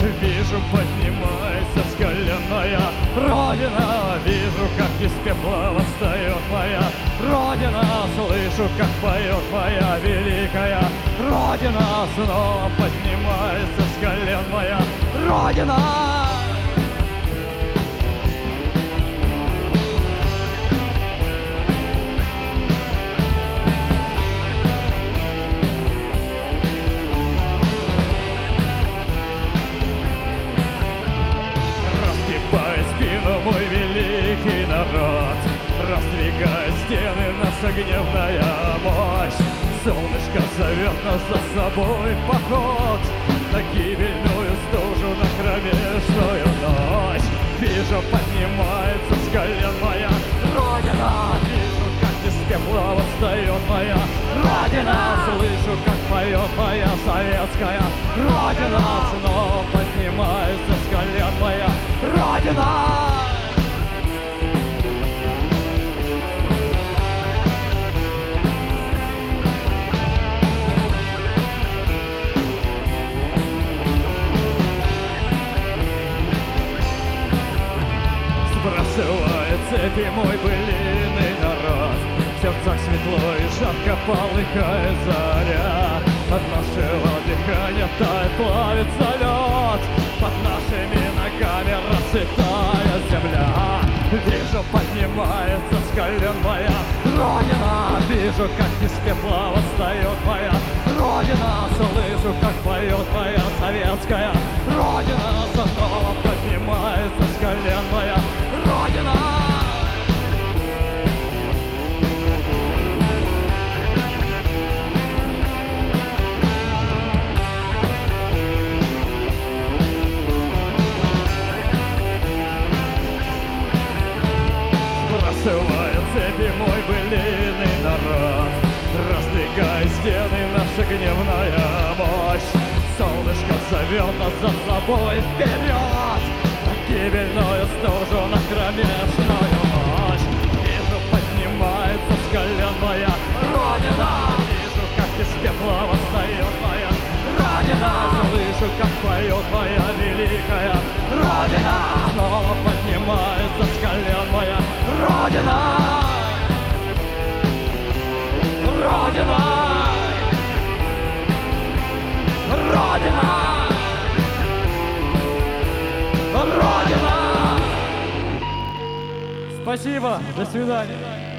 Вижу, поднимается с колен моя Родина. Вижу, как из пепла восстает моя Родина. Слышу, как поет моя великая Родина. Снова поднимается с колен моя Родина. Мой великий народ, раздвигает стены наша гневная мощь. Солнышко зовет нас за собой в поход на гибельную стужу, на кромешную ночь. Вижу, поднимается с колен моя Родина. Вижу, как из пепла восстает моя Родина. Слышу, как поет моя советская Родина. Снова поднимается с колен моя Родина. Сбрасывает цепи мой былиный народ. В сердцах светло и жарко полыхает заря. От нашего дыхания тает, плавится лед. Под нашими ногами расцветает земля. Вижу, поднимается с колен моя Родина. Вижу, как из пепла восстает моя Родина. Слышу, как поет моя советская Родина. Снова поднимается с колен моя Родина. Сбрасывает цепи мой былиный народ, раздвигая стены наша гневная мощь. Солнышко зовет нас за собой вперед на гибельную стужу, на кромешную ночь. Вижу, поднимается с колен моя Родина. Вижу, как из пепла восстает моя Родина. Слышу, как поет моя великая Родина. Снова поднимается с колен моя Родина. Родина. Родина! Родина! Спасибо, до свидания.